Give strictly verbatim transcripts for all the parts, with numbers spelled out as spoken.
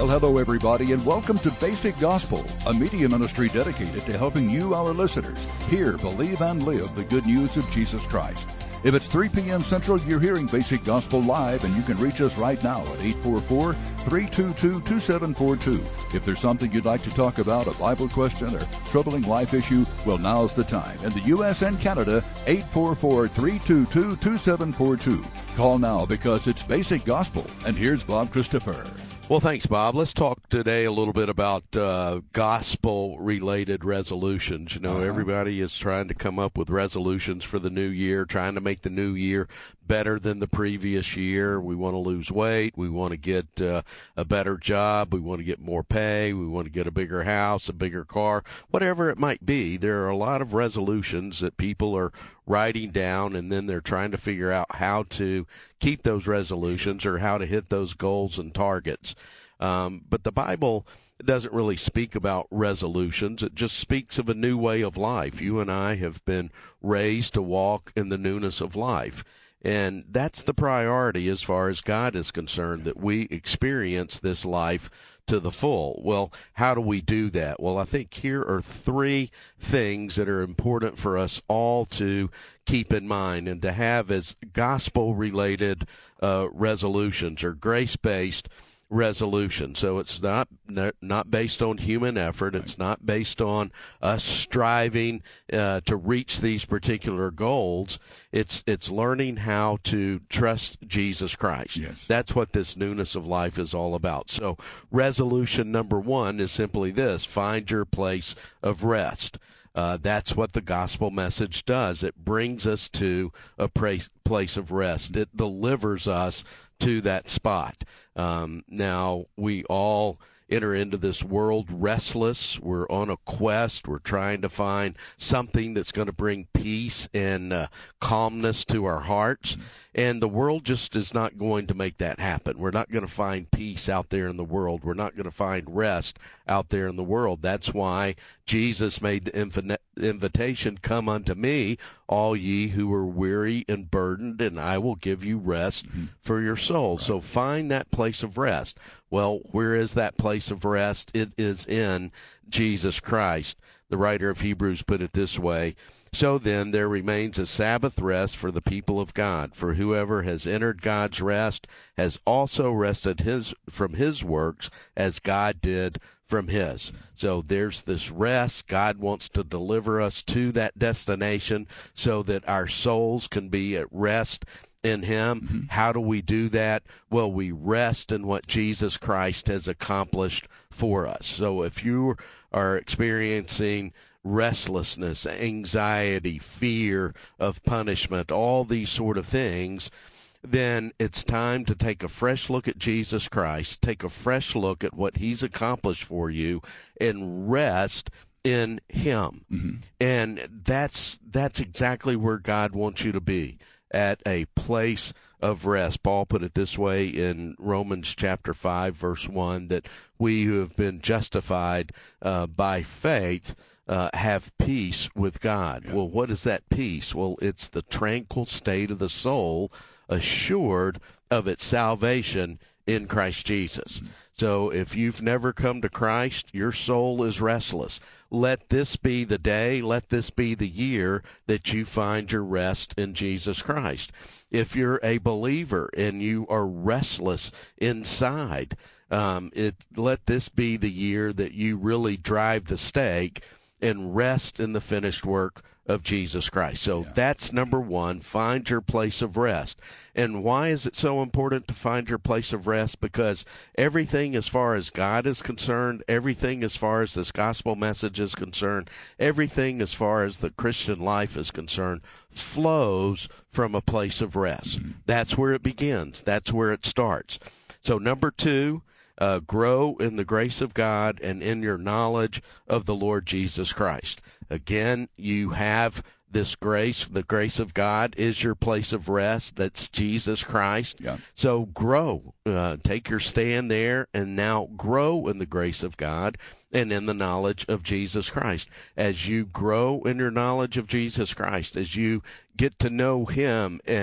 Well, hello, everybody, and welcome to Basic Gospel, a media ministry dedicated to helping you, our listeners, hear, believe, and live the good news of Jesus Christ. If it's three p.m. Central, you're hearing Basic Gospel live, and you can reach us right now at eight four four, three two two, two seven four two. If there's something you'd like to talk about, a Bible question or troubling life issue, well, now's the time. In the U S and Canada, eight four four, three two two, two seven four two. Call now because it's Basic Gospel. And here's Bob Christopher. Well, thanks, Bob. Let's talk today a little bit about uh, gospel-related resolutions. You know, uh-huh. Everybody is trying to come up with resolutions for the new year, trying to make the new year better than the previous year. We want to lose weight. We want to get uh, a better job. We want to get more pay. We want to get a bigger house, a bigger car, whatever it might be. There are a lot of resolutions that people are writing down, and then they're trying to figure out how to keep those resolutions or how to hit those goals and targets. Um, but the Bible doesn't really speak about resolutions. It just speaks of a new way of life. You and I have been raised to walk in the newness of life. And that's the priority as far as God is concerned, that we experience this life to the full. Well, how do we do that? Well, I think here are three things that are important for us all to keep in mind and to have as gospel-related uh, resolutions or grace-based resolution. So it's not not based on human effort. It's not based on us striving uh, to reach these particular goals. It's it's learning how to trust Jesus Christ. Yes. That's what this newness of life is all about. So resolution number one is simply this: find your place of rest. Uh, that's what the gospel message does. It brings us to a pra- place of rest. It delivers us to that spot. Um, now, we all enter into this world restless. We're on a quest. We're trying to find something that's going to bring peace and uh, calmness to our hearts. And the world just is not going to make that happen. We're not going to find peace out there in the world. We're not going to find rest out there in the world. That's why Jesus made the infinite invitation, "Come unto me, all ye who are weary and burdened, and I will give you rest mm-hmm. for your soul." Right. So find that place of rest. Well, where is that place of rest? It is in Jesus Christ. The writer of Hebrews put it this way: "So then there remains a Sabbath rest for the people of God. For whoever has entered God's rest has also rested his from his works as God did from his." So there's this rest. God wants to deliver us to that destination so that our souls can be at rest in him. Mm-hmm. How do we do that? Well, we rest in what Jesus Christ has accomplished for us. So if you are experiencing restlessness, anxiety, fear of punishment, all these sort of things, then it's time to take a fresh look at Jesus Christ, take a fresh look at what he's accomplished for you, and rest in him. Mm-hmm. And that's that's exactly where God wants you to be, at a place of rest. Paul put it this way in Romans chapter five, verse one, that we who have been justified uh, by faith Uh, have peace with God. Yeah. Well, what is that peace? Well, it's the tranquil state of the soul, assured of its salvation in Christ Jesus. Mm-hmm. So if you've never come to Christ, your soul is restless. Let this be the day, let this be the year that you find your rest in Jesus Christ. If you're a believer and you are restless inside, um, it let this be the year that you really drive the stake and rest in the finished work of Jesus Christ. So yeah. That's number one. Find your place of rest. And why is it so important to find your place of rest? Because everything as far as God is concerned, everything as far as this gospel message is concerned, everything as far as the Christian life is concerned, flows from a place of rest. Mm-hmm. That's where it begins. That's where it starts. So number two, Uh, grow in the grace of God and in your knowledge of the Lord Jesus Christ. Again, you have this grace. The grace of God is your place of rest. That's Jesus Christ. Yeah. So grow. Uh, take your stand there and now grow in the grace of God and in the knowledge of Jesus Christ. As you grow in your knowledge of Jesus Christ, as you get to know him and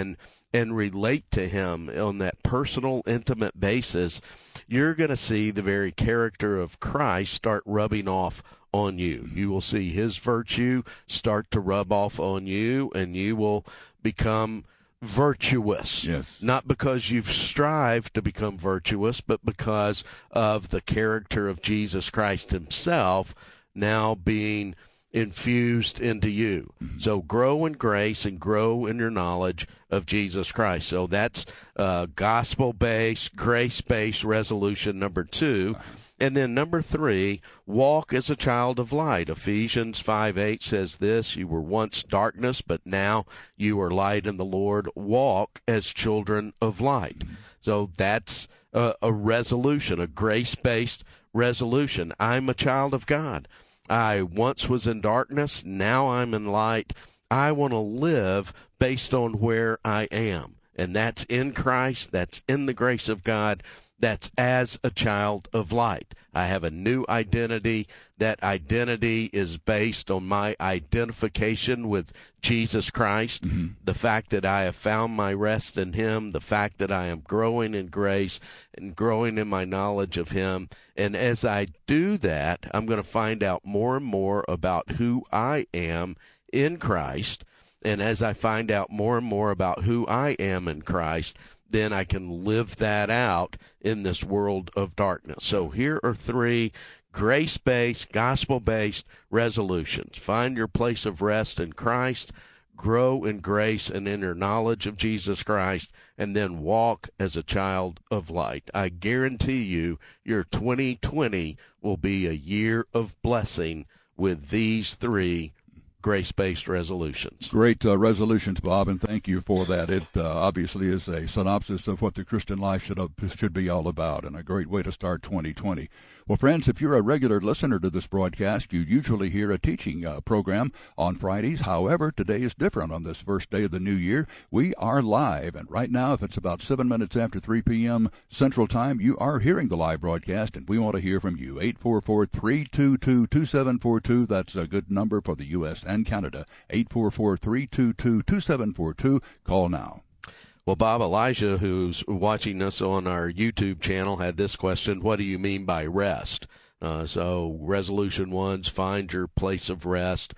and relate to him on that personal, intimate basis, you're going to see the very character of Christ start rubbing off on you. You will see his virtue start to rub off on you, and you will become virtuous. Yes. Not because you've strived to become virtuous, but because of the character of Jesus Christ himself now being infused into you. Mm-hmm. So grow in grace and grow in your knowledge of Jesus Christ. So that's uh, gospel-based, grace-based resolution number two. And then number three, walk as a child of light. Ephesians five eight says this, you were once darkness, but now you are light in the Lord. Walk as children of light. Mm-hmm. So that's a, a resolution, a grace-based resolution. I'm a child of God. I once was in darkness, now I'm in light. I want to live based on where I am. And that's in Christ, that's in the grace of God, that's as a child of light. I have a new identity. That identity is based on my identification with Jesus Christ, mm-hmm. the fact that I have found my rest in him, the fact that I am growing in grace and growing in my knowledge of him. And as I do that, I'm going to find out more and more about who I am in Christ. And as I find out more and more about who I am in Christ, then I can live that out in this world of darkness. So here are three grace-based, gospel-based resolutions. Find your place of rest in Christ, grow in grace and in your knowledge of Jesus Christ, and then walk as a child of light. I guarantee you your twenty twenty will be a year of blessing with these three grace-based resolutions. Great uh, resolutions, Bob, and thank you for that. It uh, obviously is a synopsis of what the Christian life should, uh, should be all about, and a great way to start twenty twenty. Well, friends, if you're a regular listener to this broadcast, you usually hear a teaching uh, program on Fridays. However, today is different. On this first day of the new year, we are live, and right now, if it's about seven minutes after three p.m. Central Time, you are hearing the live broadcast, and we want to hear from you. eight four four, three two two, two seven four two, that's a good number for the U S and Canada. eight four four, three two two, two seven four two. Call now. Well, Bob, Elijah, who's watching us on our YouTube channel, had this question: what do you mean by rest? Uh, so resolution one's find your place of rest.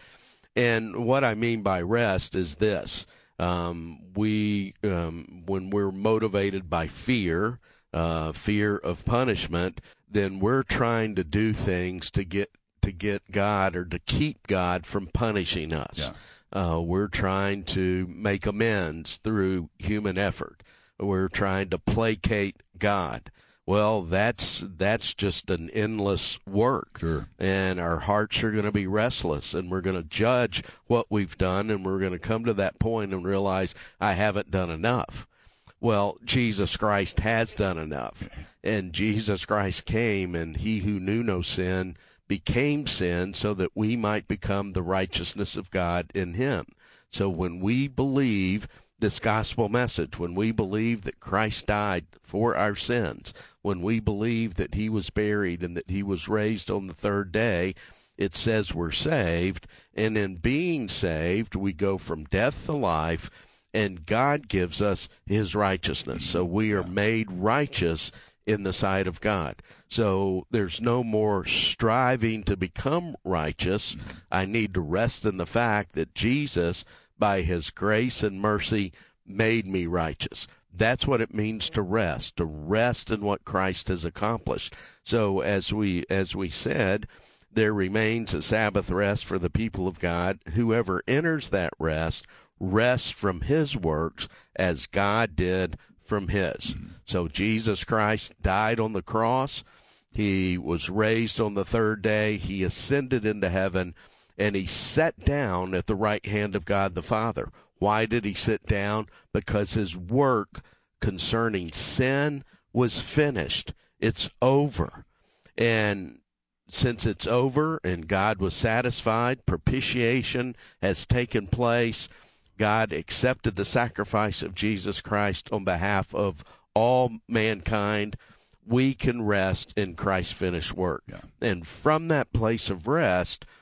And what I mean by rest is this. Um, we, um, when we're motivated by fear, uh, fear of punishment, then we're trying to do things to get to get God or to keep God from punishing us. Yeah. Uh, we're trying to make amends through human effort. We're trying to placate God. Well, that's that's just an endless work. Sure. And our hearts are going to be restless, and we're going to judge what we've done, and we're going to come to that point and realize I haven't done enough. Well, Jesus Christ has done enough. And Jesus Christ came, and he who knew no sin became sin so that we might become the righteousness of God in him. So when we believe this gospel message, when we believe that Christ died for our sins, when we believe that he was buried and that he was raised on the third day, it says we're saved. And in being saved, we go from death to life, and God gives us his righteousness. So we are made righteous in the sight of God. So there's no more striving to become righteous. I need to rest in the fact that Jesus, by his grace and mercy, made me righteous. That's what it means to rest, to rest in what Christ has accomplished. So as we as we said, there remains a Sabbath rest for the people of God. Whoever enters that rest rests from his works as God did from his. So Jesus Christ died on the cross. He was raised on the third day. He ascended into heaven, and he sat down at the right hand of God the Father. Why did he sit down? Because his work concerning sin was finished. It's over. And since it's over and God was satisfied, propitiation has taken place. God accepted the sacrifice of Jesus Christ on behalf of all mankind. We can rest in Christ's finished work. Yeah. And from that place of rest,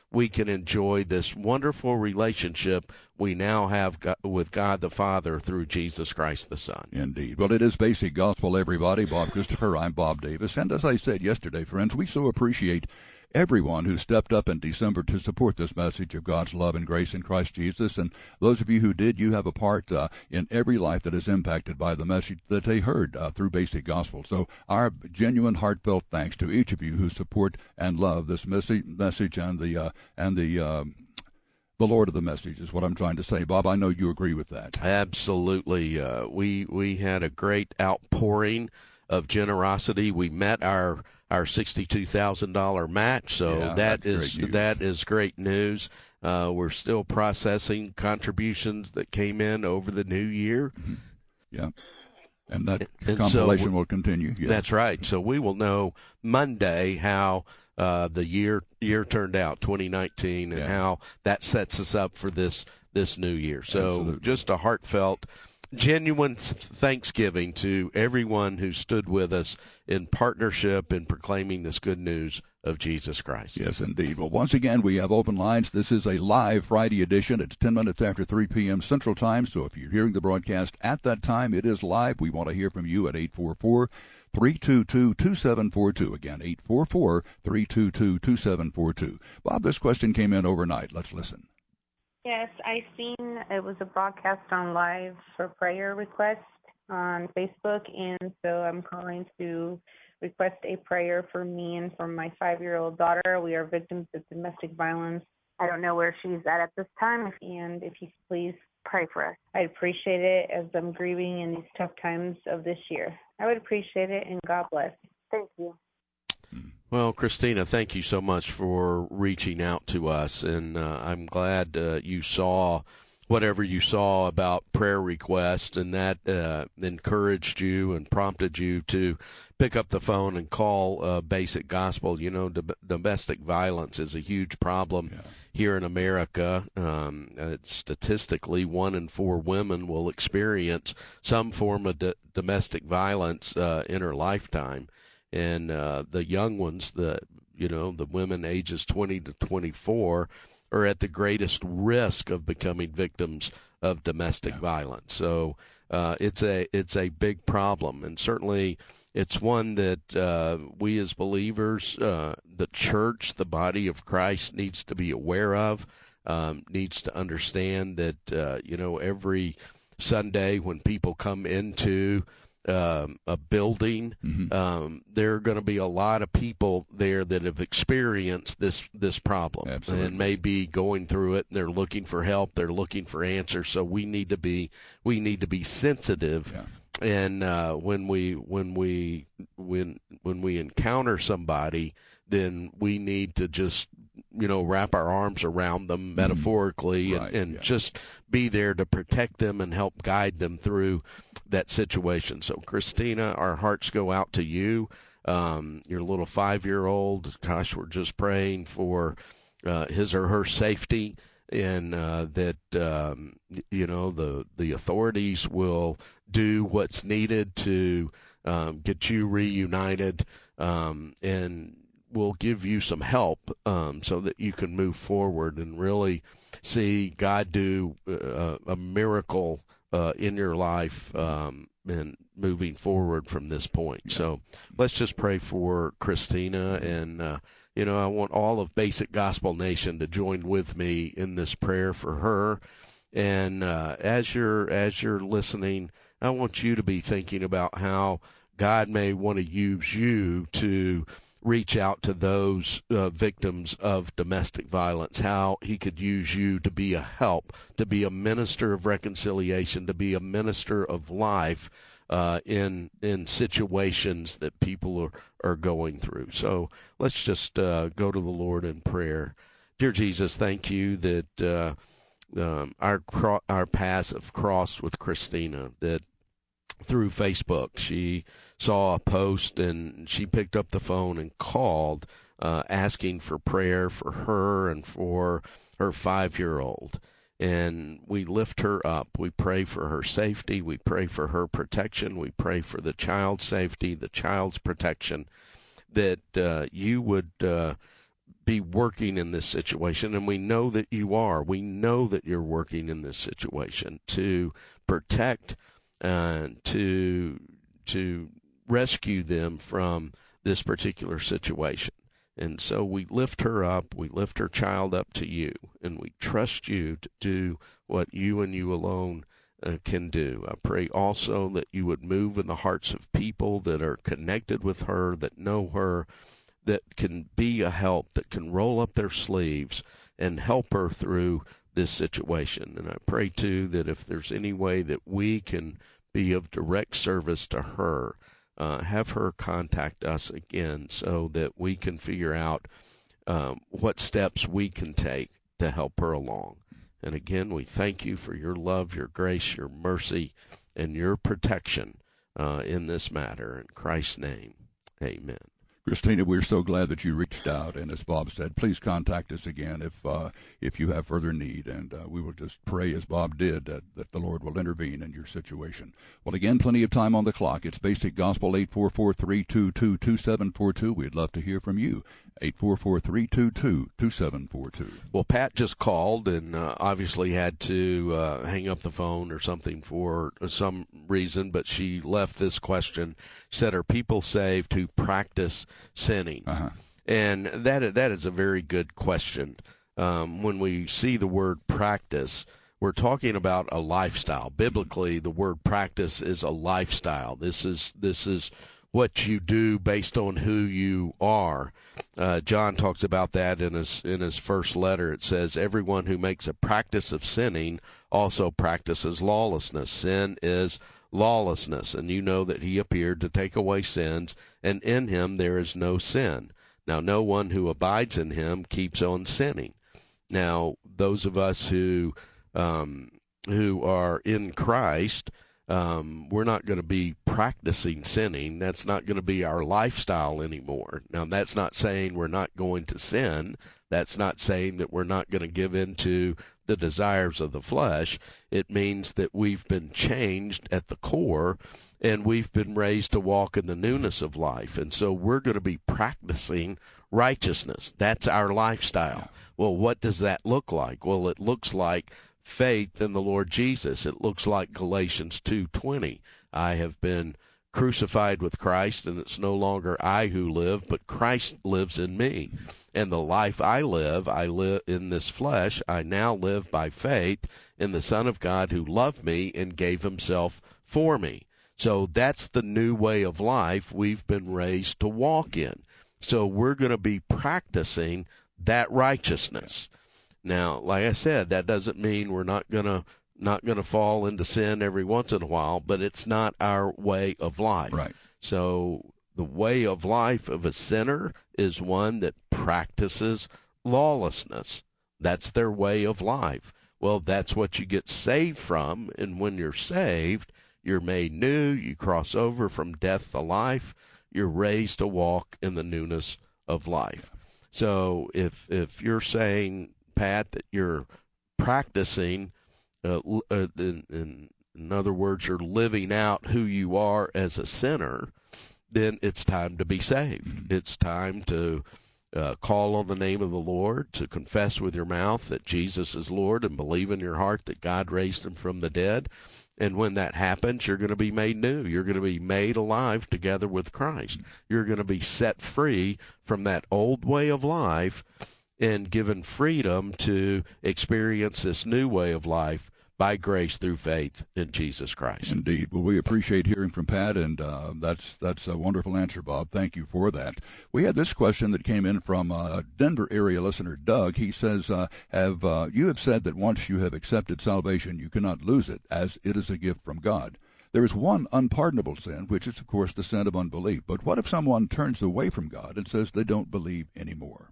we can enjoy this wonderful relationship we now have got with God the Father through Jesus Christ the Son. Indeed. Well, it is Basic Gospel, everybody. Bob Christopher, I'm Bob Davis. And as I said yesterday, friends, we so appreciate everyone who stepped up in December to support this message of God's love and grace in Christ Jesus. And those of you who did, you have a part uh, in every life that is impacted by the message that they heard uh, through Basic Gospel. So our genuine, heartfelt thanks to each of you who support and love this message, message and the uh, and the uh, the Lord of the message is what I'm trying to say. Bob, I know you agree with that. Absolutely. Uh, we we had a great outpouring of generosity. We met our our sixty-two thousand dollars match, so yeah, that is great that is great news. Uh, we're still processing contributions that came in over the new year. Mm-hmm. Yeah, and that and compilation so, will continue. Yeah. That's right. So we will know Monday how uh, the year year turned out, twenty nineteen, and yeah. how that sets us up for this this new year. So Absolutely. Just a heartfelt, genuine thanksgiving to everyone who stood with us in partnership in proclaiming this good news of Jesus Christ. Yes, indeed. Well, once again, we have open lines. This is a live Friday edition. It's ten minutes after three p.m. Central Time, so if you're hearing the broadcast at that time, it is live. We want to hear from you at eight four four, three two two, two seven four two. Again, eight four four, three two two, two seven four two. Bob, this question came in overnight. Let's listen. Yes, I seen it was a broadcast on live for prayer request on Facebook, and so I'm calling to request a prayer for me and for my five-year-old daughter. We are victims of domestic violence. I don't know where she's at at this time, and if you could please pray for us. I'd appreciate it as I'm grieving in these tough times of this year. I would appreciate it, and God bless. Thank you. Well, Christina, thank you so much for reaching out to us, and uh, I'm glad uh, you saw whatever you saw about prayer requests, and that uh, encouraged you and prompted you to pick up the phone and call uh, Basic Gospel. You know, d- domestic violence is a huge problem yeah. here in America. Um, uh, statistically, one in four women will experience some form of d- domestic violence uh, in her lifetime. And uh, the young ones, the you know, the women ages twenty to twenty-four, are at the greatest risk of becoming victims of domestic yeah. violence. So uh, it's a it's a big problem, and certainly it's one that uh, we as believers, uh, the church, the body of Christ, needs to be aware of, um, needs to understand that uh, you know every Sunday when people come into Um, a building, mm-hmm. um, there are going to be a lot of people there that have experienced this this problem Absolutely. And may be going through it, and they're looking for help, they're looking for answers. So we need to be we need to be sensitive, yeah. and uh, when we when we when when we encounter somebody, then we need to just you know wrap our arms around them metaphorically mm-hmm. right, and, and yeah. just be there to protect them and help guide them through that situation. So, Christina, our hearts go out to you. Um, your little five-year-old, gosh, we're just praying for uh, his or her safety, and uh, that, um, you know, the, the authorities will do what's needed to um, get you reunited, um, and will give you some help um, so that you can move forward and really see God do uh, a miracle Uh, in your life um, and moving forward from this point. Yeah. So let's just pray for Christina, and uh, you know I want all of Basic Gospel Nation to join with me in this prayer for her. And uh, as you're as you're listening, I want you to be thinking about how God may want to use you to reach out to those uh, victims of domestic violence, how he could use you to be a help, to be a minister of reconciliation, to be a minister of life uh, in in situations that people are, are going through. So let's just uh, go to the Lord in prayer. Dear Jesus, thank you that uh, um, our, cro- our paths have crossed with Christina, that through Facebook she saw a post and she picked up the phone and called uh, asking for prayer for her and for her five-year-old. And we lift her up. We pray for her safety. We pray for her protection. We pray for the child's safety, the child's protection, that uh, you would uh, be working in this situation, and we know that you are. We know that you're working in this situation to protect and to to rescue them from this particular situation. And so we lift her up, we lift her child up to you, and we trust you to do what you and you alone uh, can do. I pray also that you would move in the hearts of people that are connected with her, that know her, that can be a help, that can roll up their sleeves and help her through this situation. And I pray, too, that if there's any way that we can be of direct service to her, uh, have her contact us again so that we can figure out um, what steps we can take to help her along. And again, we thank you for your love, your grace, your mercy, and your protection uh, in this matter. In Christ's name, amen. Christina, we're so glad that you reached out, and as Bob said, please contact us again if uh, if you have further need, and uh, we will just pray, as Bob did, that, that the Lord will intervene in your situation. Well, again, plenty of time on the clock. It's Basic Gospel, eight four four, three two two, two seven four two. We'd love to hear from you, eight four four, three two two, two seven four two. Well, Pat just called and uh, obviously had to uh, hang up the phone or something for some reason, but she left this question. She said, are people saved who practice sinning? Uh-huh. And that that is a very good question. Um, when we see the word practice, we're talking about a lifestyle. Biblically, the word practice is a lifestyle. This is this is what you do based on who you are. Uh, John talks about that in his in his first letter. It says, everyone who makes a practice of sinning also practices lawlessness. Sin is lawlessness, and you know that he appeared to take away sins, and in him there is no sin. Now, no one who abides in him keeps on sinning. Now, those of us who um, who are in Christ, um, we're not going to be practicing sinning. That's not going to be our lifestyle anymore. Now, that's not saying we're not going to sin. That's not saying that we're not going to give in to the desires of the flesh. It means that we've been changed at the core, and we've been raised to walk in the newness of life. And so we're going to be practicing righteousness. That's our lifestyle. Well, what does that look like? Well, it looks like faith in the Lord Jesus. It looks like Galatians two twenty. I have been crucified with Christ, and it's no longer I who live, but Christ lives in me. And the life I live, I live in this flesh, I now live by faith in the Son of God who loved me and gave himself for me. So that's the new way of life we've been raised to walk in. So we're going to be practicing that righteousness. Now, like I said, that doesn't mean we're not going to not going to fall into sin every once in a while, but it's not our way of life. Right. So the way of life of a sinner is one that practices lawlessness. That's their way of life. Well, that's what you get saved from, and when you're saved, you're made new, you cross over from death to life, you're raised to walk in the newness of life. So if if you're saying, Pat, that you're practicing, uh, uh, in, in, in other words, you're living out who you are as a sinner, then it's time to be saved. It's time to uh, call on the name of the Lord, to confess with your mouth that Jesus is Lord, and believe in your heart that God raised him from the dead. And when that happens, you're going to be made new. You're going to be made alive together with Christ. You're going to be set free from that old way of life and given freedom to experience this new way of life by grace through faith in Jesus Christ. Indeed. Well, we appreciate hearing from Pat, and uh, that's that's a wonderful answer, Bob. Thank you for that. We had this question that came in from uh, Denver area listener Doug. He says, uh, "Have uh, you have said that once you have accepted salvation, you cannot lose it, as it is a gift from God. There is one unpardonable sin, which is, of course, the sin of unbelief. But what if someone turns away from God and says they don't believe anymore?"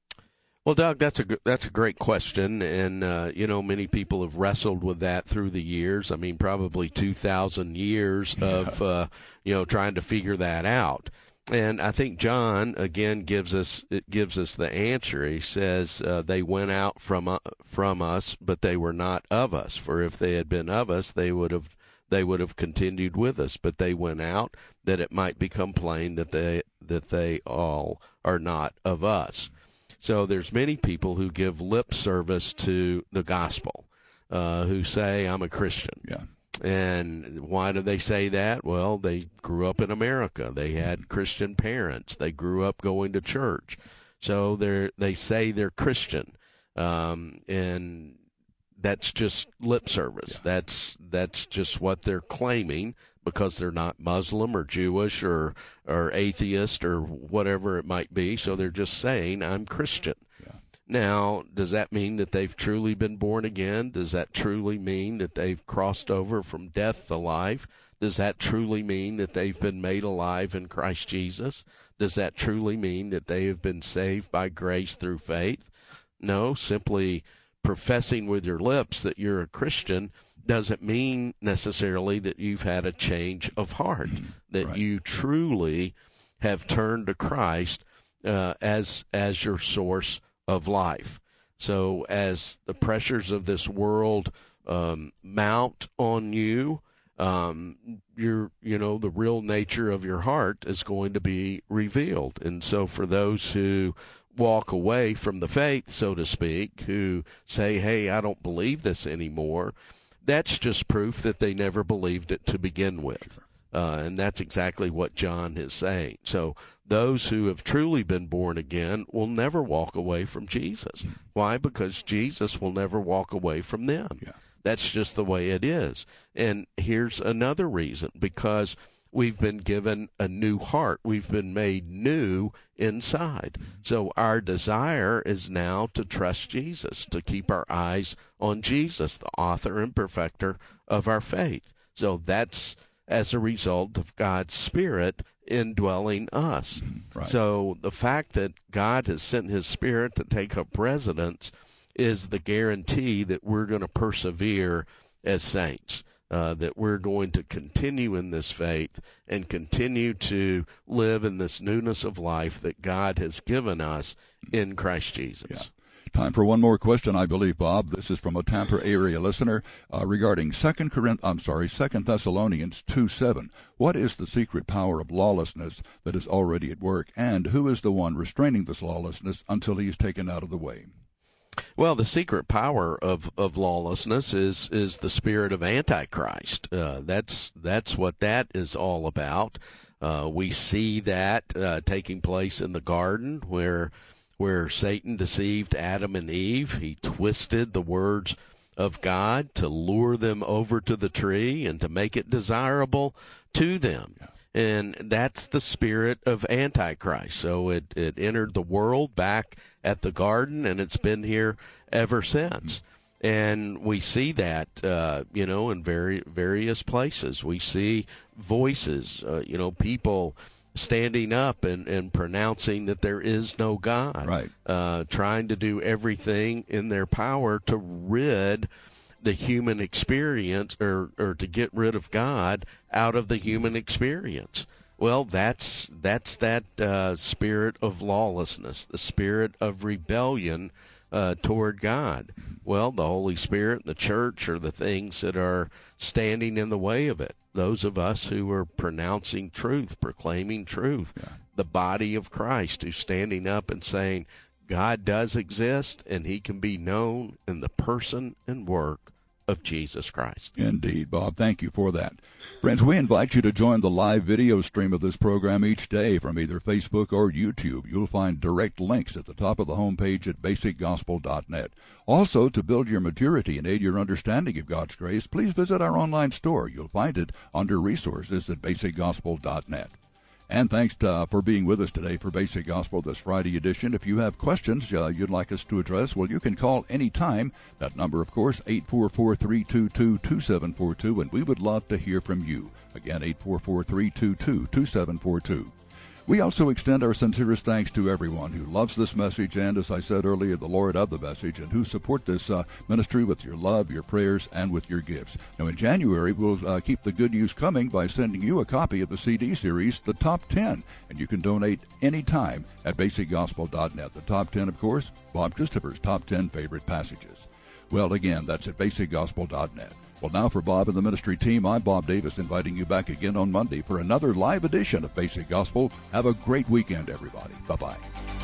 Well, Doug, that's a that's a great question, and uh, you know, many people have wrestled with that through the years. I mean, probably two thousand years of uh, you know trying to figure that out. And I think John again gives us it gives us the answer. He says uh, they went out from uh, from us, but they were not of us. For if they had been of us, they would have they would have continued with us. But they went out that it might become plain that they that they all are not of us. So there's many people who give lip service to the gospel, uh, who say, I'm a Christian. Yeah. And why do they say that? Well, they grew up in America. They had Christian parents. They grew up going to church. So they're, they say they're Christian. Um, and that's just lip service. Yeah. That's that's just what they're claiming, because they're not Muslim or Jewish or or atheist or whatever it might be. So they're just saying, I'm Christian. Yeah. Now, does that mean that they've truly been born again? Does that truly mean that they've crossed over from death to life? Does that truly mean that they've been made alive in Christ Jesus? Does that truly mean that they have been saved by grace through faith? No, simply professing with your lips that you're a Christian doesn't mean necessarily that you've had a change of heart, that right. you truly have turned to Christ uh, as as your source of life. So as the pressures of this world um, mount on you, um, your you know the real nature of your heart is going to be revealed. And so for those who walk away from the faith, so to speak, who say, hey, I don't believe this anymore, that's just proof that they never believed it to begin with. Uh, and that's exactly what John is saying. So those who have truly been born again will never walk away from Jesus. Why? Because Jesus will never walk away from them. Yeah. That's just the way it is. And here's another reason, because we've been given a new heart. We've been made new inside. So our desire is now to trust Jesus, to keep our eyes on Jesus, the author and perfecter of our faith. So that's as a result of God's Spirit indwelling us. Right. So the fact that God has sent his Spirit to take up residence is the guarantee that we're going to persevere as saints. Uh, that we're going to continue in this faith and continue to live in this newness of life that God has given us in Christ Jesus. Yeah. Time for one more question, I believe, Bob. This is from a Tampa area listener uh, regarding Second Corinth. I'm sorry, Second Thessalonians two seven. What is the secret power of lawlessness that is already at work, and who is the one restraining this lawlessness until he is taken out of the way? Well, the secret power of, of lawlessness is is the spirit of Antichrist. Uh, that's that's what that is all about. Uh, we see that uh, taking place in the garden, where where Satan deceived Adam and Eve. He twisted the words of God to lure them over to the tree and to make it desirable to them. Yeah. And that's the spirit of Antichrist. So it, it entered the world back at the garden, and it's been here ever since. And we see that, uh, you know, in very various places. We see voices, uh, you know, people standing up and, and pronouncing that there is no God, right. uh, trying to do everything in their power to rid the human experience, or, or to get rid of God out of the human experience. Well, that's that's that uh, spirit of lawlessness, the spirit of rebellion uh, toward God. Well, the Holy Spirit and the church are the things that are standing in the way of it. Those of us who are pronouncing truth, proclaiming truth, yeah. the body of Christ who's standing up and saying, God does exist, and he can be known in the person and work of Jesus Christ. Indeed, Bob. Thank you for that. Friends, we invite you to join the live video stream of this program each day from either Facebook or YouTube. You'll find direct links at the top of the homepage at basic gospel dot net. Also, to build your maturity and aid your understanding of God's grace, please visit our online store. You'll find it under resources at basic gospel dot net. And thanks to, uh, for being with us today for Basic Gospel, this Friday edition. If you have questions uh, you'd like us to address, well, you can call any time. That number, of course, eight four four, three two two, two seven four two, and we would love to hear from you. Again, eight four four, three two two, two seven four two. We also extend our sincerest thanks to everyone who loves this message and, as I said earlier, the Lord of the message, and who support this uh, ministry with your love, your prayers, and with your gifts. Now, in January, we'll uh, keep the good news coming by sending you a copy of the C D series, The Top ten, and you can donate anytime at basic gospel dot net. The Top ten, of course, Bob Christopher's Top ten Favorite Passages. Well, again, that's at basic gospel dot net. Well, now for Bob and the ministry team, I'm Bob Davis, inviting you back again on Monday for another live edition of Basic Gospel. Have a great weekend, everybody. Bye-bye.